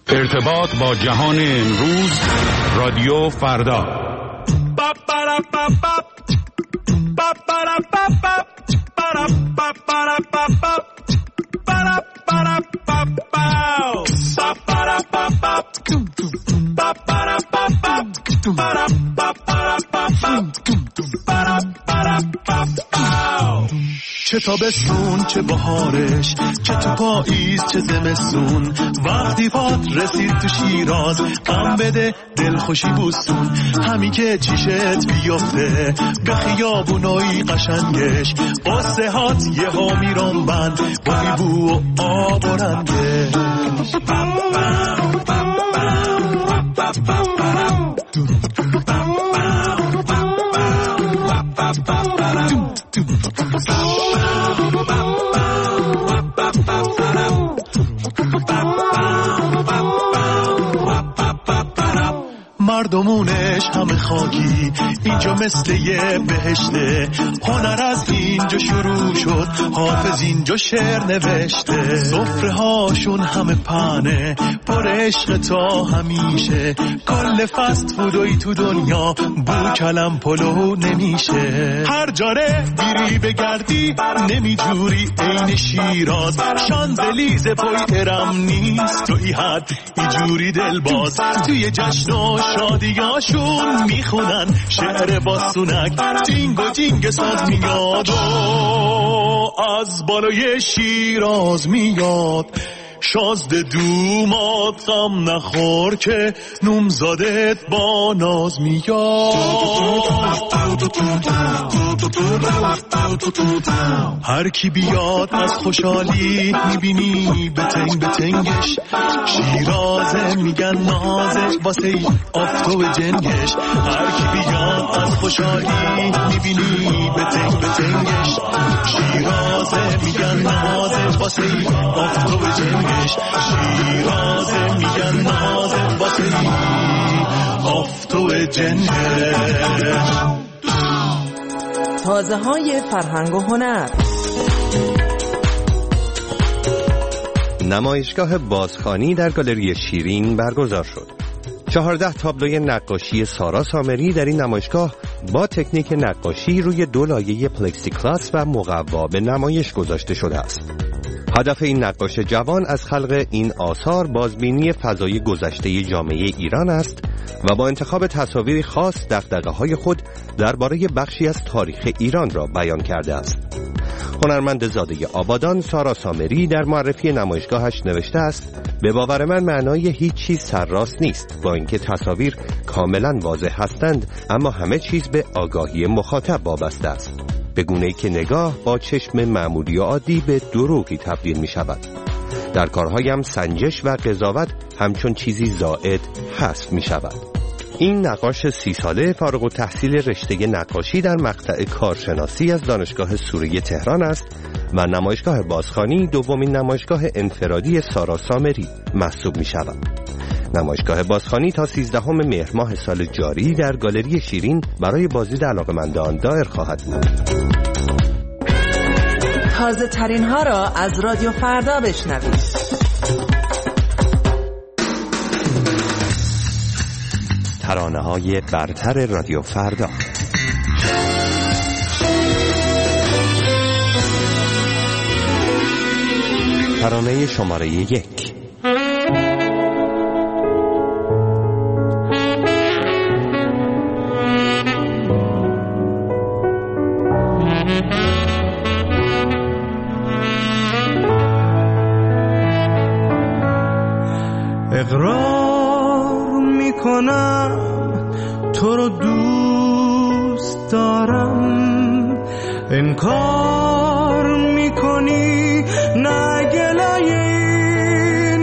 ارتباط با جهان امروز، رادیو فردا. چه تابستون چه بهارش، چه تو پاییز چه زمستون، وقتی پات رسید تو شیراز غم بده دلخوشی بوستون. همین که چیشت بیفته به خیابونای قشنگش، قصه هات یه ها میرون بند با بو و آب و رنگش. مردمونش همه خاکی، اینجا مثل یه بهشته. هنر از اینجا شروع شد، حافظ اینجا شعر نوشته. سفره هاشون همه پنه پر عشق تا همیشه. کل فست فودوی تو دنیا بو کلم پلو نمیشه. هر جاره بیری بگردی نمیجوری این شیراز. شانزلیزه پای ارم نیست توی حد اینجوری دلباز. توی جشن و شادیاشون میخونن شعر باستونک، جینگ و جینگ ساز میاد و از بالای شیراز میاد. شازده دومات غم نخور که نومزادت با ناز میاد. هر کی بیاد از خوشحالی میبینی بتنگ بتنگش. شیرازه میگن نازه واسه آفتاب جنگش. هر کی بیاد از خوشحالی میبینی بتنگ بتنگش. شیرازه میگن نازه واسه آفتاب جنگش. شیرازه میگن نازه واسه آفتاب جنگش. تازه های فرهنگ و هنر. نمایشگاه بازخوانی در گالری شیرین برگزار شد. 14 تابلوی نقاشی سارا سامری در این نمایشگاه با تکنیک نقاشی روی 2 لایه پلکسیکلاس و مقوا به نمایش گذاشته شده است. هدف این نقاش جوان از خلق این آثار بازبینی فضای گذشته جامعه ایران است و با انتخاب تصاویری خاص دغدغه‌های خود درباره بخشی از تاریخ ایران را بیان کرده است. هنرمند زاده آبادان سارا سامری در معرفی نمایشگاهش نوشته است: به باور من معنای هیچ چیز سرراست نیست، با اینکه تصاویر کاملا واضح هستند اما همه چیز به آگاهی مخاطب وابسته است، به گونه‌ای که نگاه با چشم معمولی و عادی به دروغی تبدیل می شود. در کارهایم سنجش و قضاوت همچون چیزی زائد حذف می شود. این نقاش 30 ساله فارغ التحصیل رشته نقاشی در مقطع کارشناسی از دانشگاه سوری تهران است و نمایشگاه بازخوانی دومین نمایشگاه انفرادی سارا سامری محسوب می شود. نمایشگاه بازخوانی تا 13 مهر ماه سال جاری در گالری شیرین برای بازدید علاقه‌مندان دایر خواهد بود. تازه ترین ها را از رادیو فردا بشنوید. ترانه های برتر رادیو فردا. ترانه شماره 1. اقرار میکنم تو رو دوست دارم، انکار میکنی نه گلایی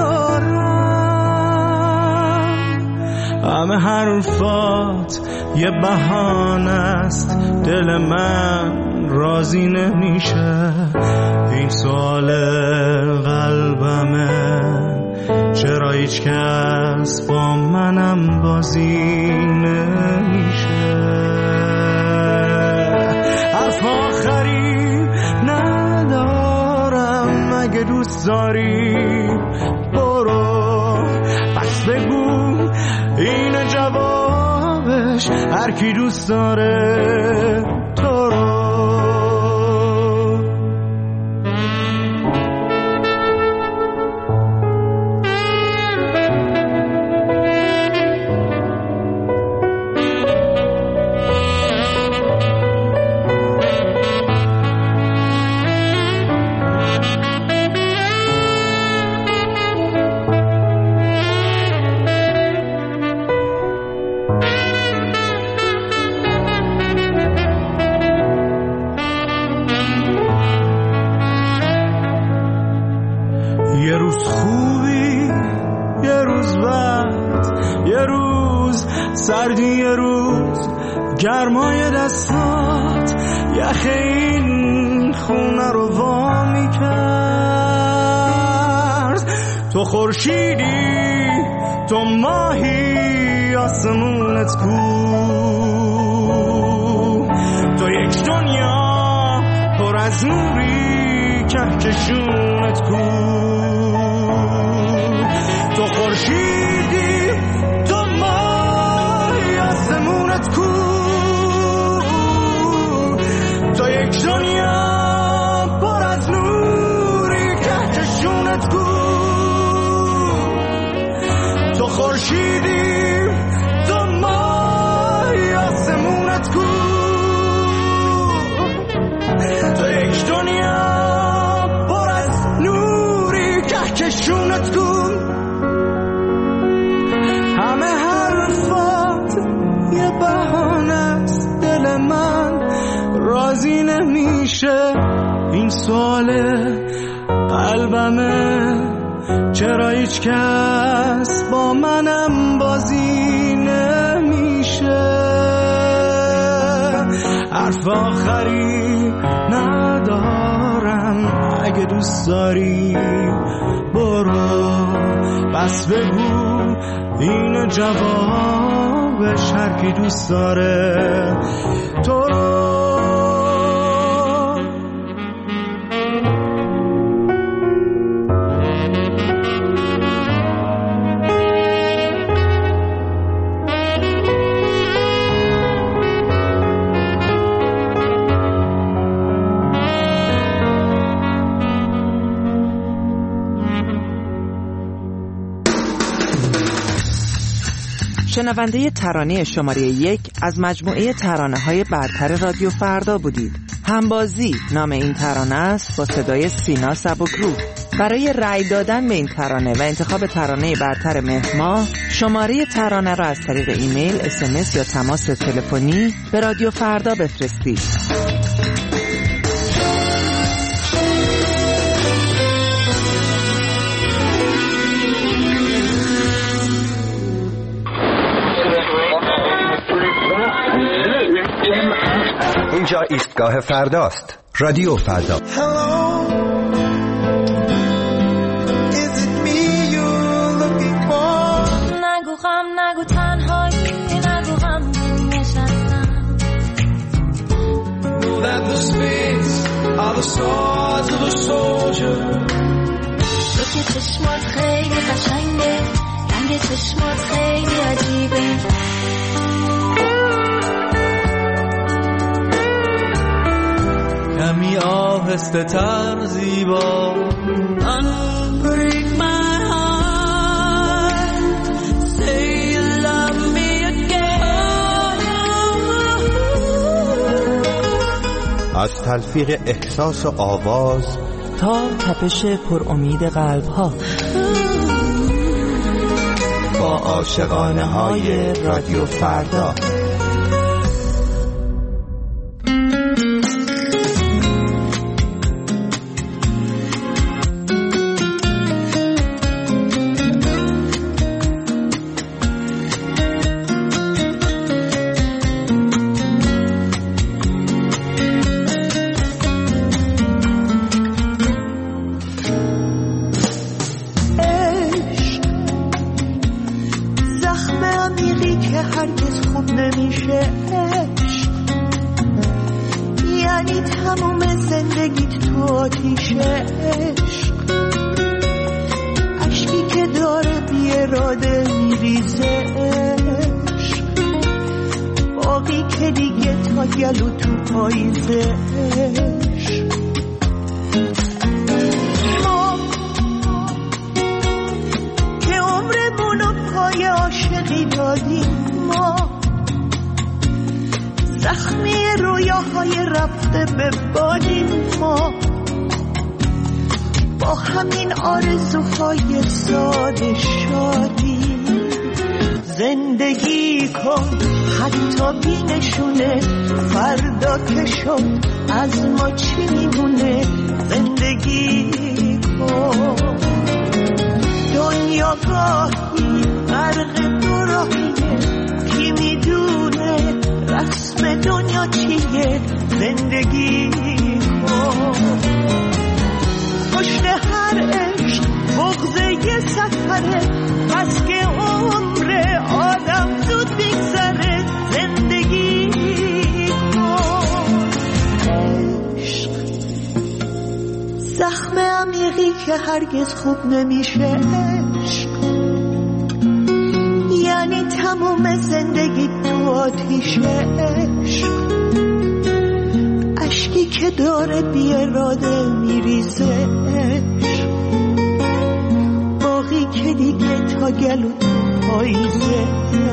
ندارم. همه حرفات یه بهانه است، دل من راضی نمیشه. این سوال قلبمه، چرا هیچ کس با منم بازی نمیشه. حرف آخری ندارم، اگه دوست داری برو بکش هر کی دوست داره تو رو. یه روز خوبی، یه روز بد، یه روز سردی، یه روز گرمای دستات یخ این خونه رو وا میکرد. تو خورشیدی، تو ماهی، آسمونت کو، تو یک دنیا پر از نوری، کهکشونت کو. تو خورشیدی، تو ماهی، آسمونت کو، تو یک دنیا پر از نوری، کهکشونت کو. تو خورشیدی، تو ماهی، آسمونت کو، تو یک دنیا پر از نوری، کهکشونت کو. همه حرفات یه بهانه است، دل من راضی نمیشه. این سوال قلبمه، چرا هیچ کس با منم بازی نمیشه. حرف آخری ندارم، اگه دوست داری برو، بس بگو این جوابش هر کی دوست داره تو رو. شنونده ترانه شماره 1 از مجموعه ترانه‌های برتر رادیو فردا بودید. همبازی نام این ترانه است با صدای سینا سبکرو. برای رأی دادن به این ترانه و انتخاب ترانه برتر مهر ماه، شماره ترانه را از طریق ایمیل، SMS یا تماس تلفنی به رادیو فردا بفرستید. اینجا ایستگاه فرداست. رادیو فردا. نگو غم، نگو تنهایی، نگو غم نشستم. روی چشمات خیلی قشنگه، رنگ چشمات خیلی عجیبه. کمی آهسته تر زیبا. Break my heart, say you love me again. از تلفیق احساس و آواز تا تپش پر امید قلب ها، با عاشقانه های رادیو فردا. که دیگه تا گلو تو پاییزه ما که عمرمونو پای عاشقی دادیم ما زخمی رویاهای رفته به بادیم ما با همین آرزوهای ساده شادی زندگی کن حتی بی نشونه فردا که شد از ما چی میمونه زندگی کن دنیا گاهی غرق دوراهیه کی میدونه رسم دنیا چیه زندگی کن پشت هر عشق بغض یه سفره پس که عمر آدم زود میگذره زندگی کن عشق زخم عمیقی که هرگز خوب نمیشه عشق یعنی تموم زندگی تو آتیش عشق اشکی که داره بی اراده میریزه عشق باقی که دیگه تا گلو تو پاییزه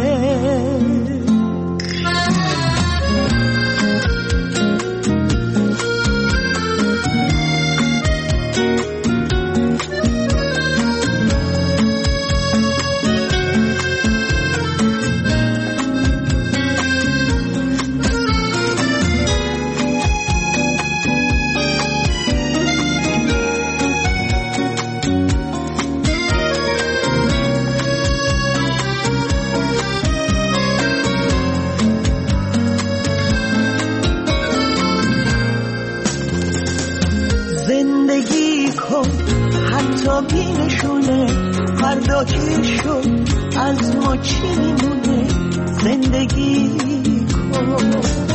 بینشونه فردا که شد از ما چی میمونه زندگی کن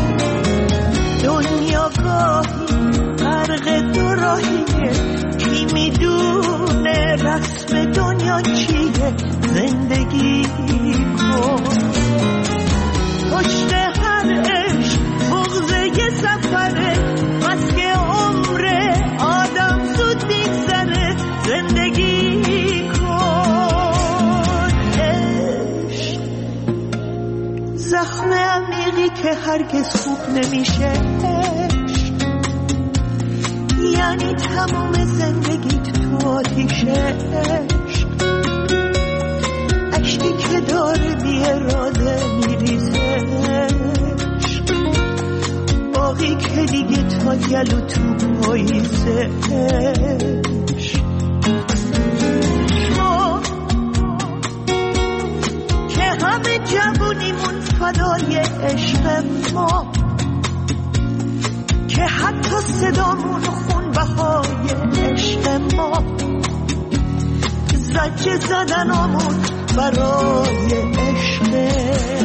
دنیا گاهی غرق دوراهیه کی میدونه رسم دنیا چیه زندگی کن پشت هر عشق بغض یه سفره بس که عمر آدم زود میگذره زندگی کن عشق زخم عمیقی که هرگز خوب نمیشه عشق یعنی تموم زندگیت تو آتیش عشق اشکی که داره بی اراده میریزه عشق باقی که دیگه تا گلو تو پاییزه عشق همه جوونیمون فدای عشق ما که حتی صدامون خون بهای عشق ما زجه زدنامون برای عشق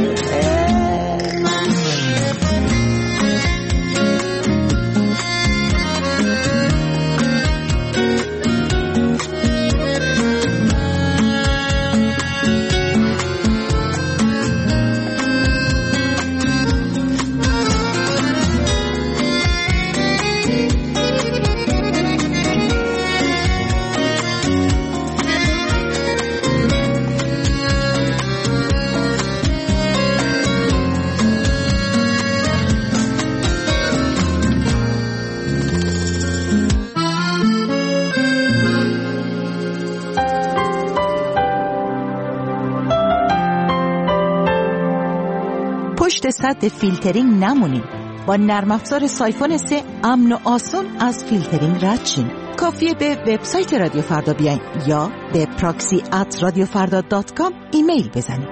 پشت سد فیلترینگ نمونید. با نرم افزار سایفون 3 امن و آسون از فیلترینگ رد شین. کافیه به وبسایت رادیو فردا بیاین یا به proxy@radiofarda.com ایمیل بزنید.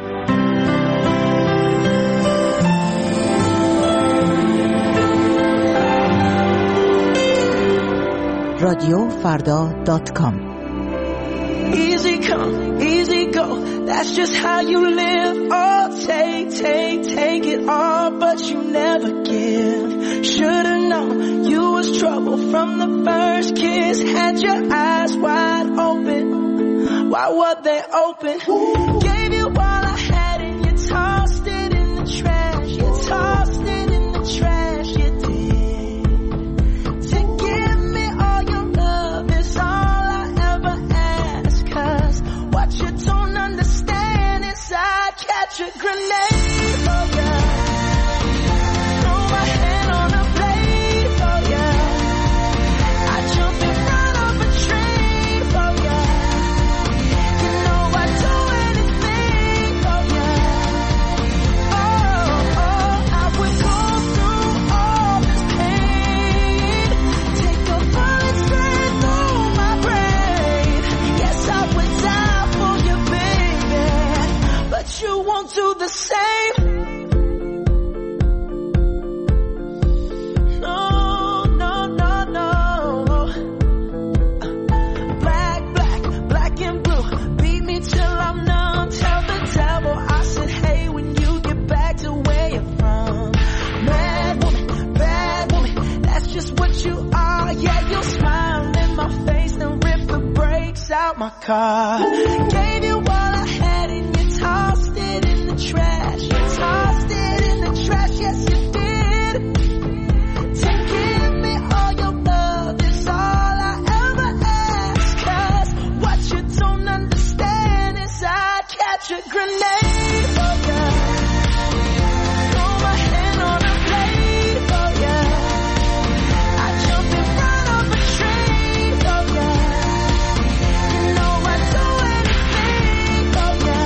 radiofarda.com Easy come, easy go, that's just how you live. Oh, take it all, but you never give. Should've known you was trouble from the first kiss. Had your eyes wide open, why were they open? Gave you all I had and you tossed it in the trash. You tossed it catch a grenade for ya. Throw my hand on a blade for ya. I jump in front of a train for ya. You know I'd do anything for ya. Oh, I would go through all this pain. Take a bullet straight through my brain. Yes, I would die for you, baby. But you won't do the same. No, no, no, no. Black, black, black and blue. Beat me till I'm numb. Tell the devil I said, hey, when you get back to where you're from. Bad woman, that's just what you are. Yeah, you'll smile in my face, then rip the brakes out my car. Gave you all I had and you tossed it in the trash. You tossed it in the trash, yes you did. To give me all your love is all I ever ask. 'Cause what you don't understand is I'd catch a grenade for ya. Throw my hand on a blade for ya. I jump in front of a train for ya. You know I'd do anything for ya.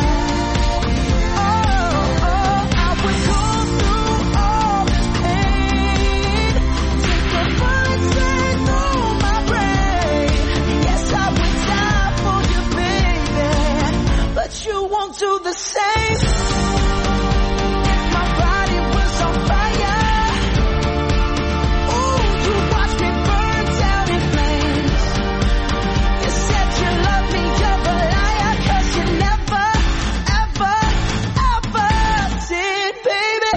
Oh, I would go through all this pain. Take a bullet straight through my brain. Yes, I would die for you, baby. But you won't do the same. If my body was on fire, ooh, you watch me burn down in flames. You said you love me, you're a liar, 'cause you never, ever, ever did, baby.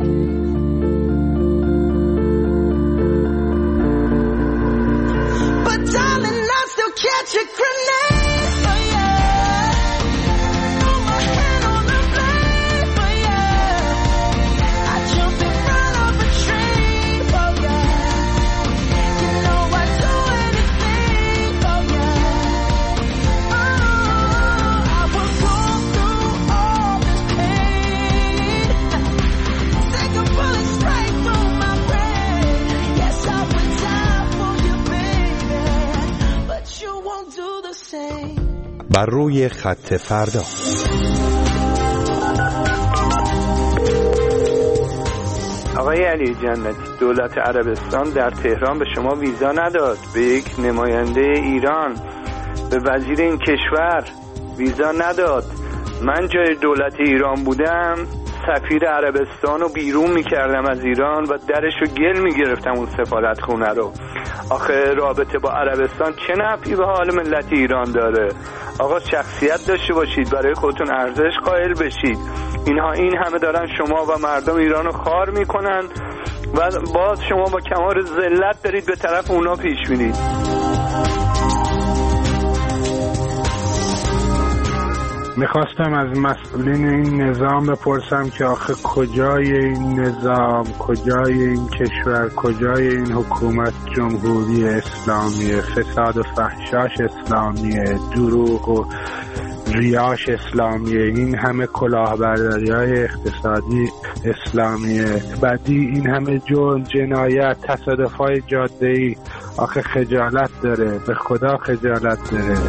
But darling, I still catch a grenade for ya. Throw my hand on the blade for ya. I jump in front of a train for ya. You know I'd do anything for ya. Oh, I will go through all this pain. Take a bullet straight through my brain. Yes, I would die for you, baby. But you won't do the same. بر روی خط فردا. آقای علی جنتی، دولت عربستان در تهران به شما ویزا نداد، به یک نماینده ایران، به وزیر این کشور ویزا نداد. من جای دولت ایران بودم سفیر عربستان رو بیرون میکردم از ایران و درش رو گل میگرفتم اون سفارت خونه رو. آخه رابطه با عربستان چه نفعی به حال ملت ایران داره؟ آقا شخصیت داشته باشید، برای خودتون ارزش قائل بشید. این همه دارن شما و مردم ایران رو خار میکنن و باز شما با کمال ذلت دارید به طرف اونا پیش میرید. میخواستم از مسئولین این نظام بپرسم که آخه کجای این نظام، کجای این کشور، کجای این حکومت جمهوری اسلامیه، فساد و فحشاش اسلامیه، دروغ و ریاش اسلامیه، این همه کلاهبرداری‌های اقتصادی اسلامیه، بدی، این همه جرم، جنایت، تصادف‌های جاده‌ای. آخه خجالت داره، به خدا خجالت داره.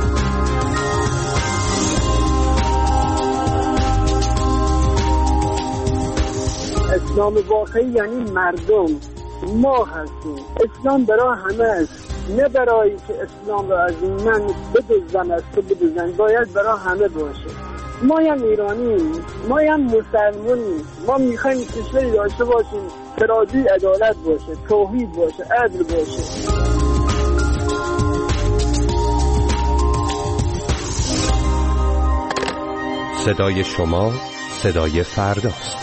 اسلام واقعی یعنی مردم، ما هستیم. اسلام برای همه است، نه برای که اسلام را از من بدزدن، از تو بدزدن. باید برای همه باشه. ما هم ایرانیم، ما هم مسلمانیم. ما میخوایم کشوری داشته باشیم ترازوی عدالت باشه، توحید باشه، عدل باشه. صدای شما صدای فرداست.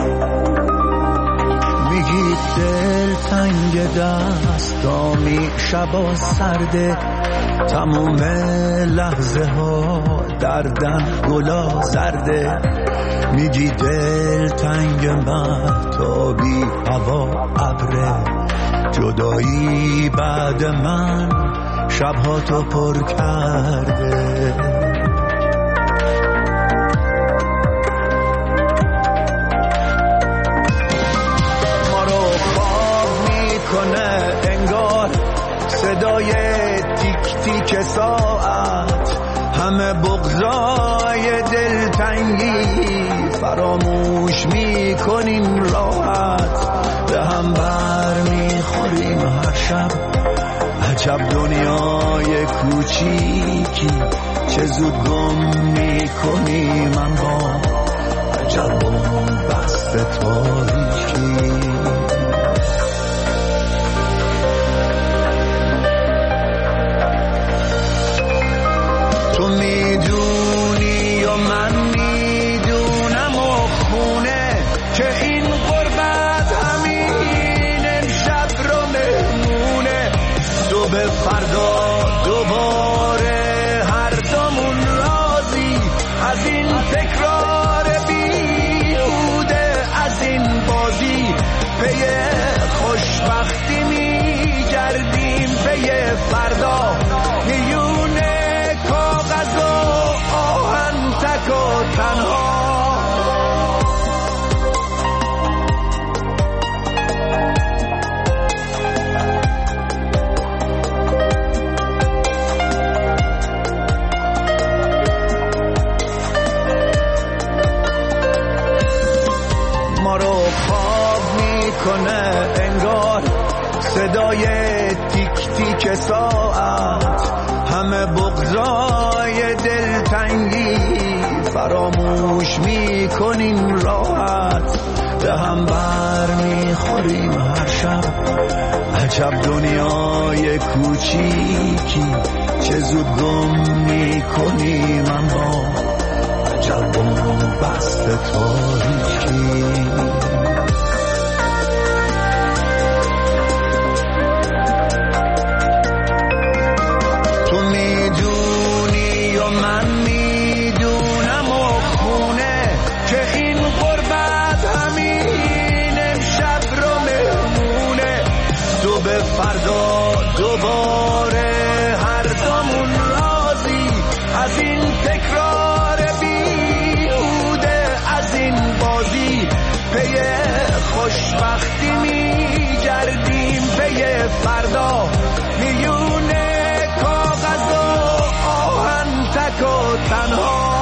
میگی دل تنگ دست تا شبا سرده، تموم لحظه ها دردن گلا زرده. میگی دل تنگ مهتابی هوا ابره، جدایی بعد من شبها تو پر کرده. ما رو خواب میکنه انگار صدای تیک تیک ساعت، همه بغضای دلتنگی فراموش میکنیم راحت. به هم بر میخوریم هر شب، عجب دنیای کوچیکی، چه زود گم میکنیم اما عجب اون بست تاریکی. تو میدونی و من میدونم و خونه که این غربت همین امشب رو مهمونه. صبح فردا دوباره هر دومون راضی از این تکرار بیهوده، از این بازی پی خوشبختی میگردیم، پی فردا میونه کاغذ و آهن تک و تنها. ما رو خواب میکنه انگار صدای تیک تیک ساعت، همه بغضای دلتنگی فراموش میکنیم راحت. به هم بر میخوریم هر شب، عجب دنیای کوچیکی، چه زود گم میکنیم اما عجب اون بست تاریکی. فردا دوباره هر دومون راضی از این تکرار بیهوده، از این بازی پی خوشبختی میگردیم، پی فردا میونه کاغذ و آهن تک و تنها.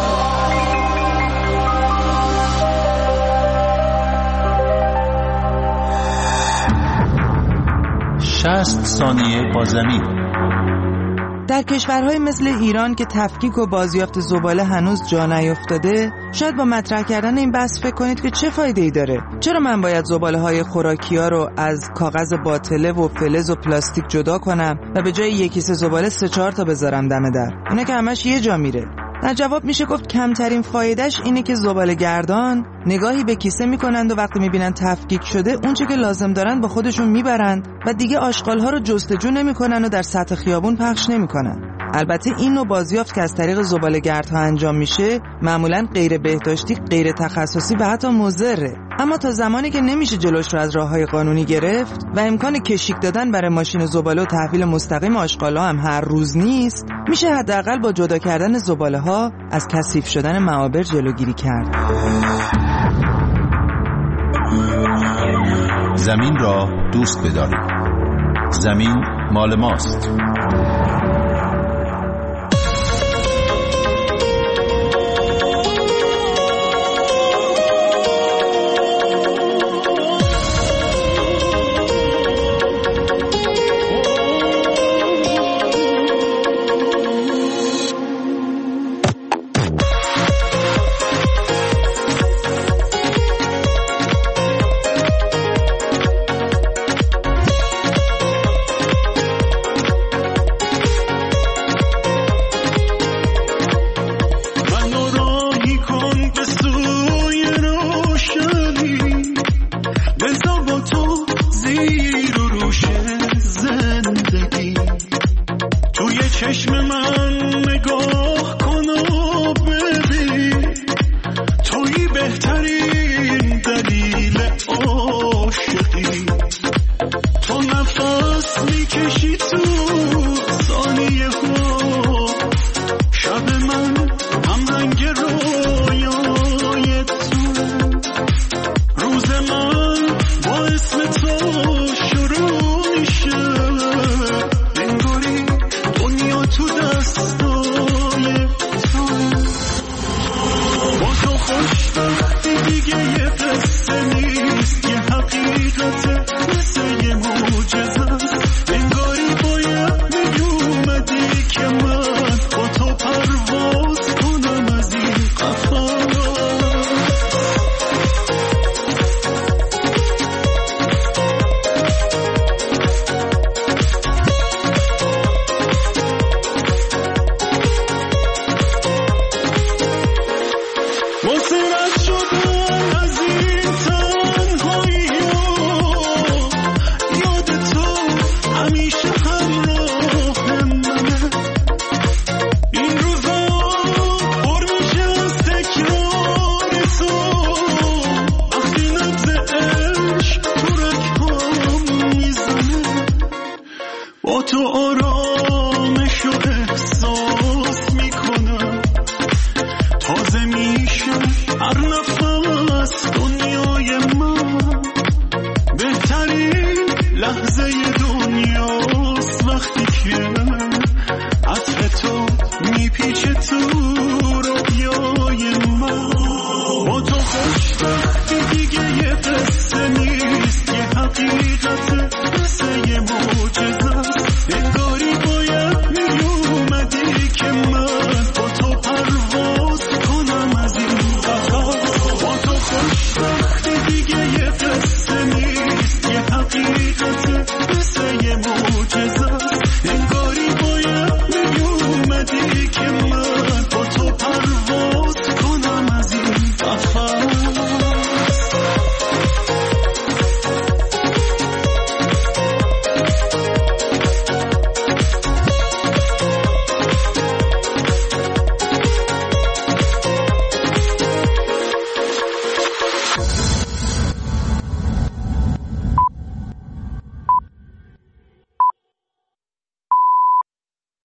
60 ثانیه با زمین. در کشورهای مثل ایران که تفکیک و بازیافت زباله هنوز جا نیفتاده، شاید با مطرح کردن این بحث فکر کنید که چه فایده‌ای داره؟ چرا من باید زباله‌های خوراکی‌ها رو از کاغذ باطله و فلز و پلاستیک جدا کنم و به جای یک کیسه زباله 3-4 تا بذارم دم در؟ اینا که همش یه جا میره. در جواب میشه گفت کمترین فایدهش اینه که زباله گردان نگاهی به کیسه میکنند و وقتی میبینن تفکیک شده اون چه که لازم دارن با خودشون میبرند و دیگه آشغالها رو جستجو نمیکنن و در سطح خیابون پخش نمیکنن. البته این نوع بازیافت که از طریق زباله‌گردها انجام میشه معمولاً غیر بهداشتی، غیر تخصصی و حتی مضره. اما تا زمانی که نمیشه جلوش رو از راههای قانونی گرفت و امکان کشیک دادن برای ماشین زباله و تحویل مستقیم آشغال‌ها هم هر روز نیست، میشه حداقل با جدا کردن زباله‌ها از کثیف شدن معابر جلوگیری کرد. زمین را دوست بدارید. زمین مال ماست. چشم من